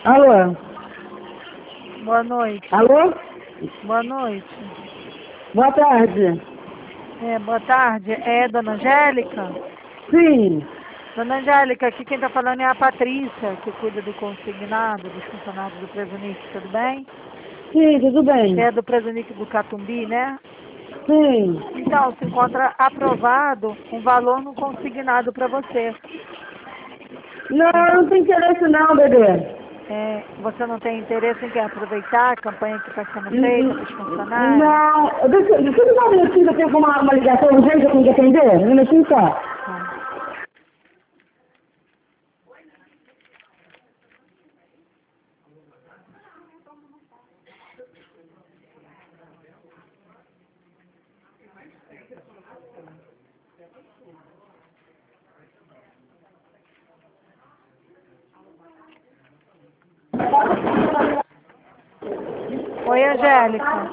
Alô? Boa noite. Alô? Boa noite. Boa tarde. Boa tarde. É Dona Angélica? Sim. Dona Angélica, aqui quem está falando é a Patrícia, que cuida do consignado, dos funcionários do Presunic, tudo bem? Sim, tudo bem. É do Presunic do Catumbi, né? Sim. Então, se encontra aprovado um valor no consignado para você. Não, não tem interesse não, bebê. Você não tem interesse em quer aproveitar a campanha que está sendo feita para os funcionários? Não. Deixa eu dar um minutinho, eu tenho uma ligação urgente, eu tenho que atender. Um minutinho só. Tá. Oi, Angélica.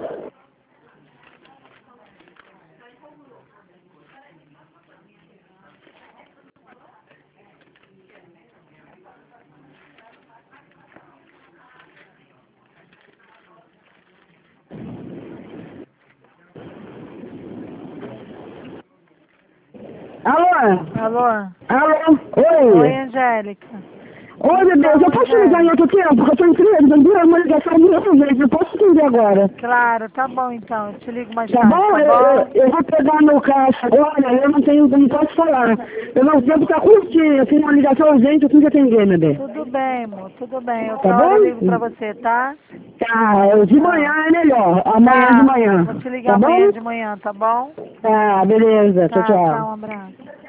Alô? Alô? Alô? Oi, Oi? Angélica. Oi, bebê, Então, eu posso ligar em Angélica. outro tempo? Porque eu tô entendendo uma ligação mil vezes, eu posso atender agora. Claro, tá bom então. Eu te ligo mais Tá tarde, bom? tá Eu, eu, bom? eu vou pegar meu caixa agora, não posso falar. Meu tempo tá curtinho, eu tenho uma ligação urgente, eu tenho que atender, bebê. Tudo bem, amor. Tudo bem. Tá Outra hora eu ligo pra bom? você, tá? Tá, de manhã Tá. é melhor, amanhã de Tá. manhã. Vou te ligar Tá amanhã bom? de manhã, tá bom? Tá, beleza, tchau, Tá, tchau. tchau, um abraço.